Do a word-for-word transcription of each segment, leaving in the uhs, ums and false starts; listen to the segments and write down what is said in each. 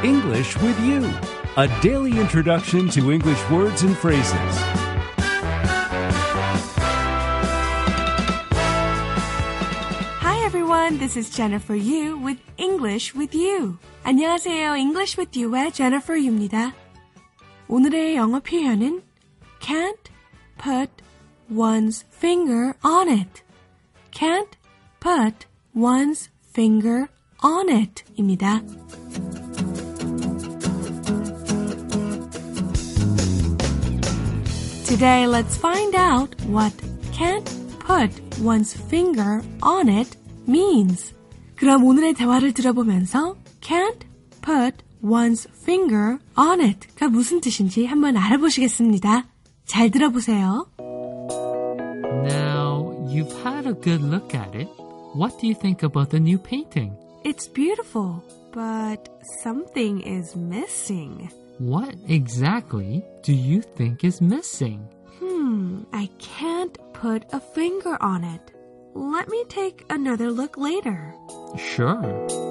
English with You, a daily introduction to English words and phrases. Hi everyone, this is Jennifer Yu with English with You. 안녕하세요, English with You의 Jennifer Yu입니다. 오늘의 영어 표현은 can't put one's finger on it. Can't put one's finger on it 입니다. Today, let's find out what can't put one's finger on it means. 그럼 오늘의 대화를 들어보면서 can't put one's finger on it가 무슨 뜻인지 한번 알아보시겠습니다. 잘 들어보세요. Now, you've had a good look at it. What do you think about the new painting? It's beautiful, but something is missing. What exactly do you think is missing? Hmm, I can't put a finger on it. Let me take another look later. Sure.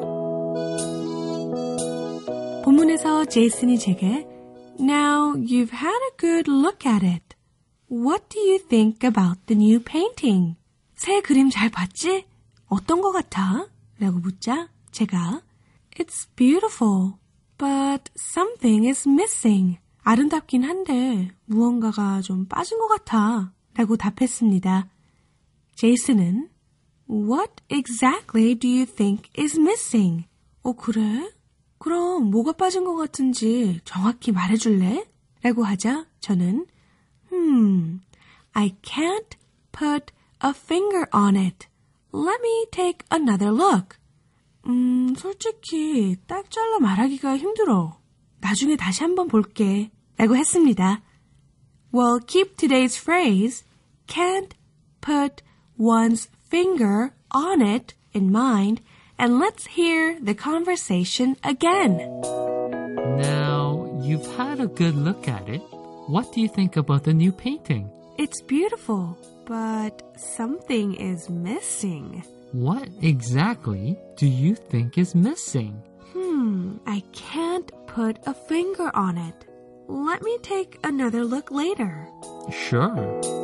본문에서 제이슨이 제게 Now you've had a good look at it. What do you think about the new painting? 새 그림 잘 봤지? 어떤 거 같아? 라고 묻자 제가 It's beautiful, but something is missing. 아름답긴 한데 무언가가 좀 빠진 것 같아. 라고 답했습니다. 제이슨은 What exactly do you think is missing? 어, 그래? 그럼 뭐가 빠진 것 같은지 정확히 말해줄래? 라고 하자 저는 Hmm, I can't put a finger on it. Let me take another look. 음, 솔직히 딱 잘라 말하기가 힘들어. 나중에 다시 한번 볼게. 라고 했습니다. Well, keep today's phrase, can't put one's finger on it in mind, and let's hear the conversation again. Now, you've had a good look at it. What do you think about the new painting? It's beautiful, but something is missing. What exactly do you think is missing? Hmm, I can't put a finger on it. Let me take another look later. Sure.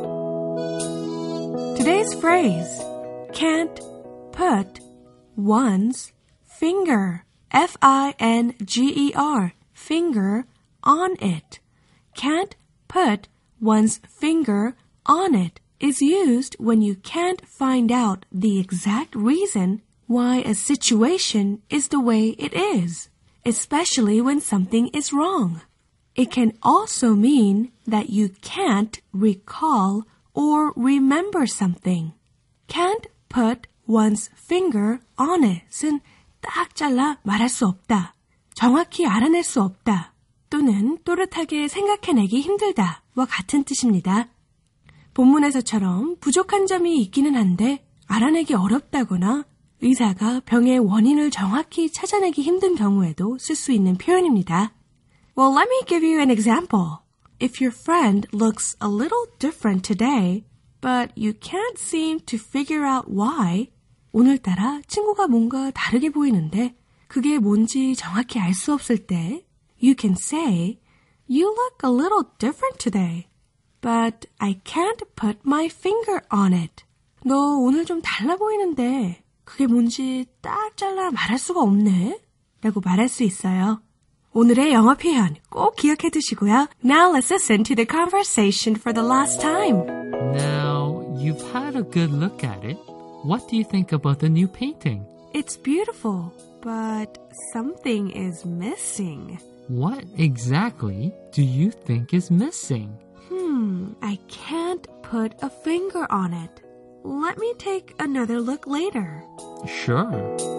Today's phrase, can't put one's finger, F I N G E R, finger, on it. Can't put one's finger on it is used when you can't find out the exact reason why a situation is the way it is, especially when something is wrong. It can also mean that you can't recall or remember something. Can't put one's finger on it은 딱 잘라 말할 수 없다, 정확히 알아낼 수 없다, 또는 또렷하게 생각해내기 힘들다와 같은 뜻입니다. 본문에서처럼 부족한 점이 있기는 한데 알아내기 어렵다거나 의사가 병의 원인을 정확히 찾아내기 힘든 경우에도 쓸 수 있는 표현입니다. Well, let me give you an example. If your friend looks a little different today, but you can't seem to figure out why, 오늘따라 친구가 뭔가 다르게 보이는데 그게 뭔지 정확히 알 수 없을 때 You can say, You look a little different today, but I can't put my finger on it. 너 오늘 좀 달라 보이는데 그게 뭔지 딱 잘라 말할 수가 없네. 라고 말할 수 있어요. 오늘의 영어 표현 꼭 기억해 두시고요. Now let's listen to the conversation for the last time. Now, you've had a good look at it. What do you think about the new painting? It's beautiful, but something is missing. What exactly do you think is missing? Hmm, I can't put a finger on it. Let me take another look later. Sure.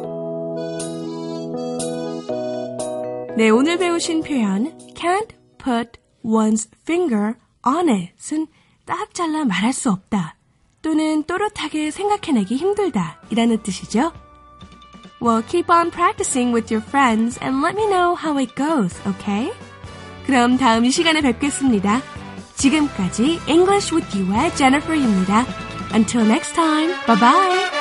네, 오늘 배우신 표현 can't put one's finger on it은 딱 잘라 말할 수 없다, 또는 또렷하게 생각해내기 힘들다 이라는 뜻이죠. Well, keep on practicing with your friends and let me know how it goes, okay? 그럼 다음 이 시간에 뵙겠습니다. 지금까지 English with You의 Jennifer입니다. Until next time, bye-bye!